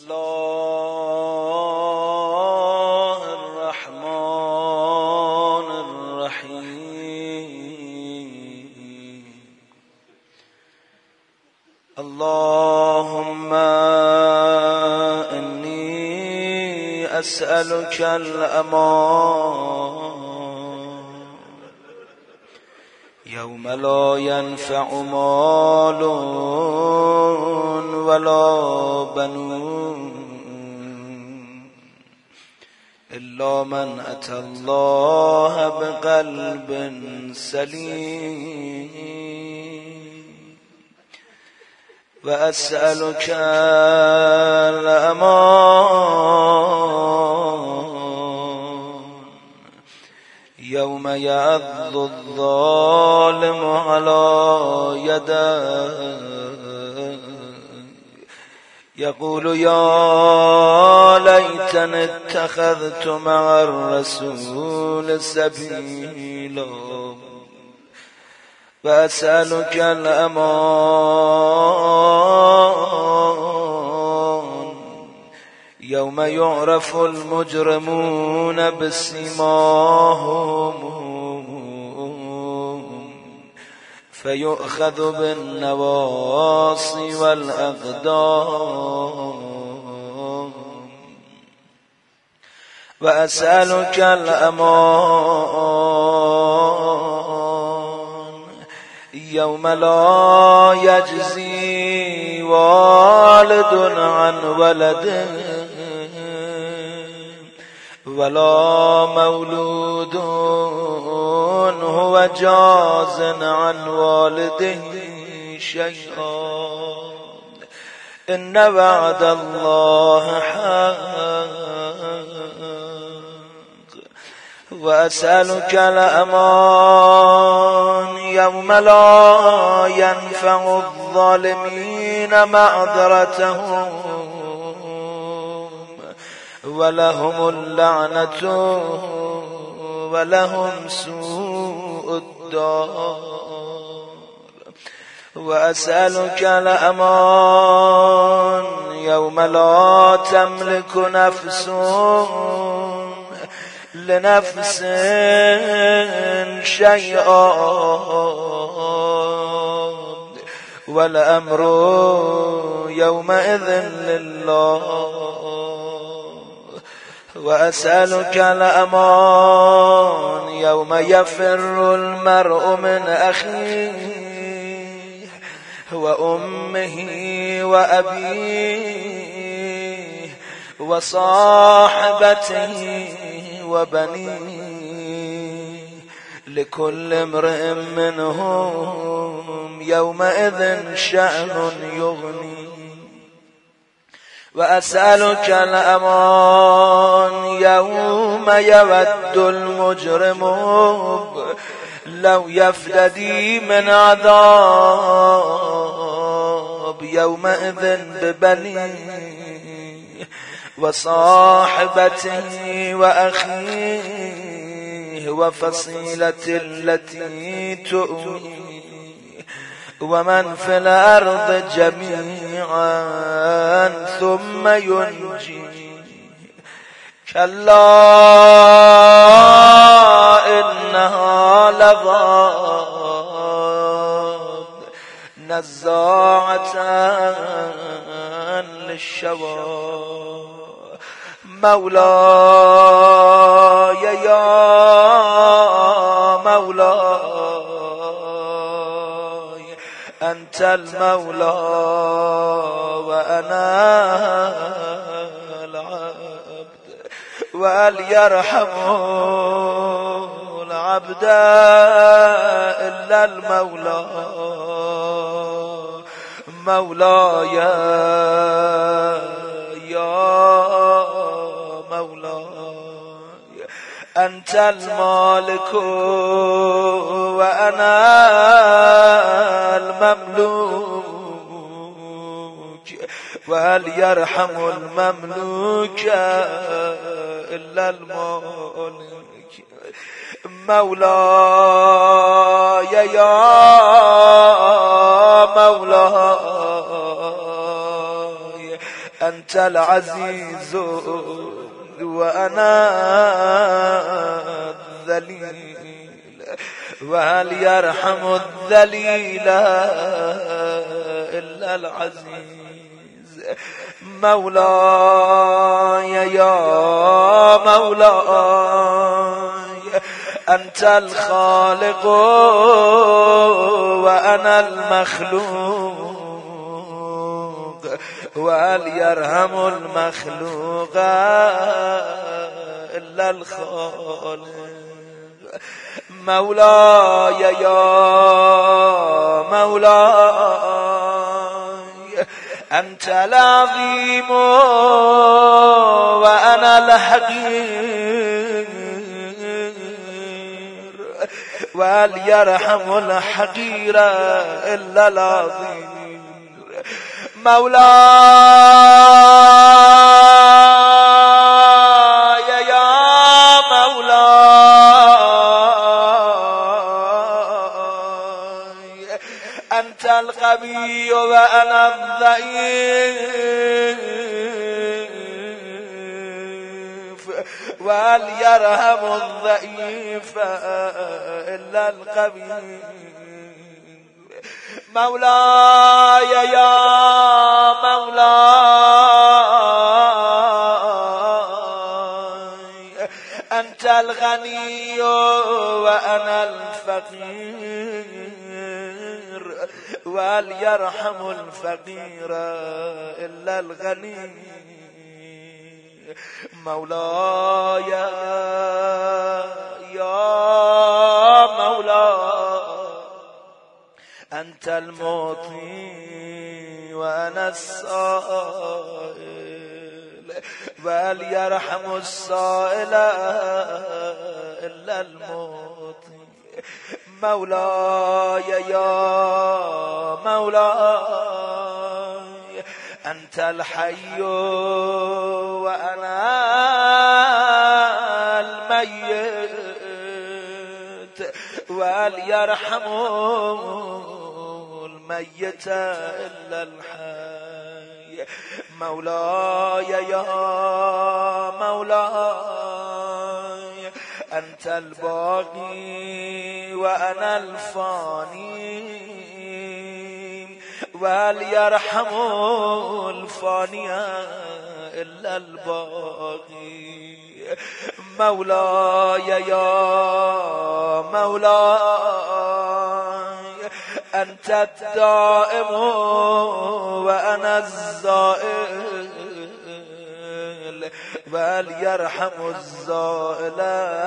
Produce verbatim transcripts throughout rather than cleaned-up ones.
الله الرحمن الرحيم. اللهم إني أسألك الأمان يوم لا ينفع مال ولا بنون إلا من أتى الله بقلب سليم. وأسألك الأمان يوم يعض الظالم على يديه يقول يا ليتني اتخذت مع الرسول سبيلا. وأسألك الأمان يوم يعرف المجرمون بسيماهم فيؤخذ بالنواصي والأقدام. وأسألك الأمان يوم لا يجزي والد عن ولده ولا مولود هو جاز عن والده شيئا إن وعد الله حق. وأسألك الأمان يوم لا ينفع الظالمين معذرتهم ولهم اللعنة ولهم سوء الدار. وأسألك الأمان يوم لا تملك نفس لنفس شيئا والأمر يومئذ لله. وأسألك الأمان يوم يفر المرء من أخيه وأمه وأبيه وصاحبته وبنيه لكل امرئ منهم يومئذ شأن يغنيه. وأسألك الأمان يوم يود المجرم لو يفتدي من عذاب يومئذ ببنيه وصاحبته وأخيه وفصيلة التي تؤويه ومن في الأرض جميعا ثم ينجي. كلا إنها لظى نزاعة للشوى مولاي يا مولاي أنت المولى وأنا العبد وهل يرحم العبد إلا المولى. مولاي يا مولاي أنت المالك وأنا المملوك وهل يرحم المملوك إلا المالك. مولاي يا مولاي أنت العزيز وأنا الذليل وهل يرحم الذليل إلا العزيز مولاي يا مولاي أنت الخالق وأنا المخلوق وهل يرحم المخلوق إلا الخالق مولاي يا مولاي أنت العظيم وأنا الحقير وهل يرحم الحقير إلا العظيم مولاي يا مولاي أنت القوي وأنا الضعيف وهل يرحم الضعيف إلا القوي مولاي يا مولاي أنت الغني وأنا الفقير وهل يرحم الفقير إلا الغني مولاي يا مولاي أنت المعطي وأنا السائل وهل يرحم السائل إلا المعطي مولاي يا مولاي أنت الحي وأنا الميت وهل يرحم الميت إلا الحي مولاي يا مولاي أنت الباقي وأنا الفاني وهل يرحم الفاني إلا الباقي مولاي يا مولاي أنت الدائم وأنا الزائل وهل يرحم الزائل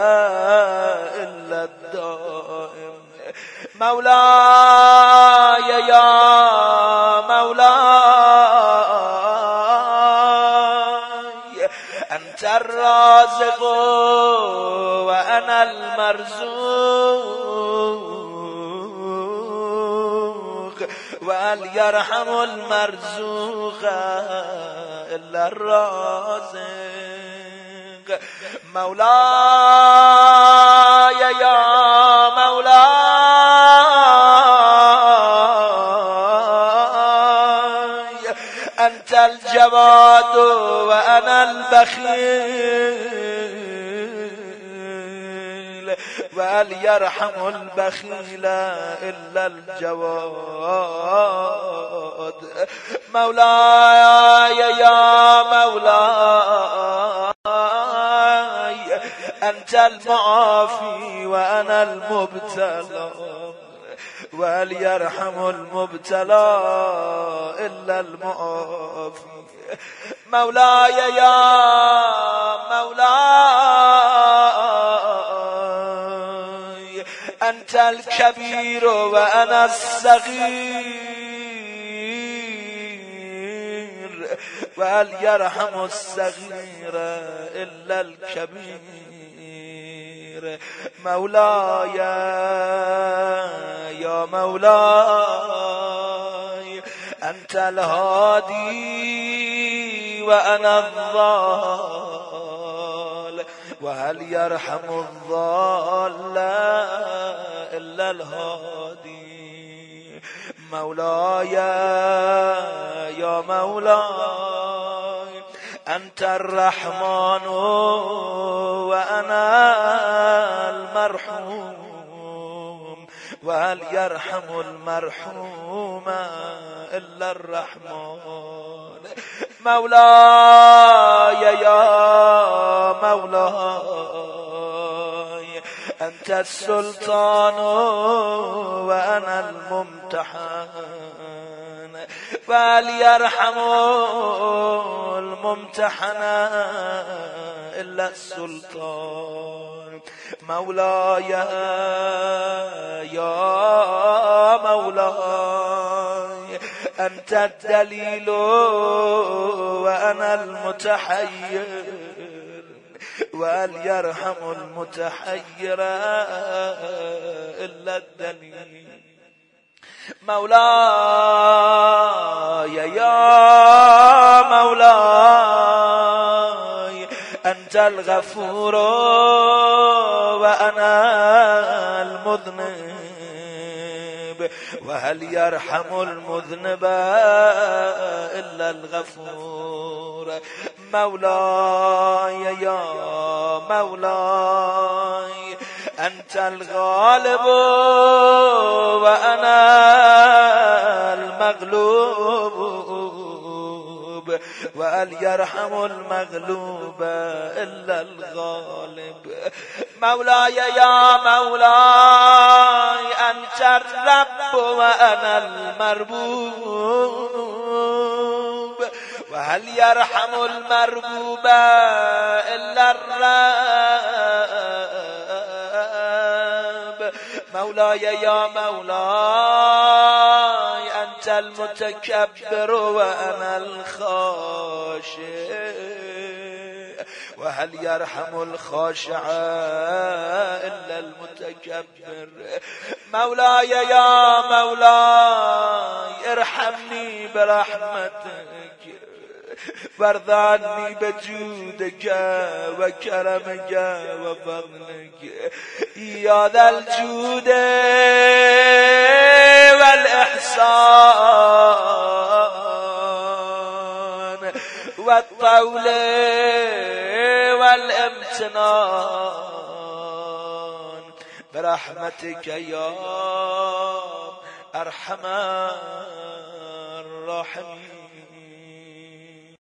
إلا الدائم مولاي يا مولاي أنت الرازق وأنا المرزوق وهل يرحم المرزوق إلا الرازق مولاي يا مولاي أنت الجواد وأنا البخيل وهل يرحم البخيل إلا الجواد مولاي يا مولاي أنت المعافي وأنا المبتلى وهل يرحم المبتلى إلا المعافي مولاي يا مولاي أنت الكبير وأنا الصغير وهل يرحم الصغير إلا الكبير مولاي يا مولاي أنت الهادي وأنا الضال وهل يرحم الضال إلا الهادي مولاي يا مولاي أنت الرحمن وأنا المرحوم وهل يرحم المرحوم إلا الرحمن مولاي يا مولاي أنت السلطان وأنا الممتحن فهل يرحم الممتحن إلا السلطان مولاي يا مولاي أنت الدليل وأنا المتحير وهل يرحم المتحير إلا الدليل مولاي يا مولاي أنت الغفور وأنا المذنب وهل يرحم المذنب إلا الغفور مولاي يا مولاي أنت الغالب وأنا المغلوب وهل يرحم المغلوب إلا الغالب مولاي يا مولاي أنت الرب وأنا المربوب وهل يرحم المربوب إلا الرب مولاي يا مولاي أنت المتكبر وأنا الخاشع وهل يرحم الخاشع إلا المتكبر مولاي يا مولاي ارحمني برحمتك وارض عني بجودك وكرمك وفضلك يا ذا الجود والإحسان والطول والامتنان برحمتك يا أرحم الراحمين.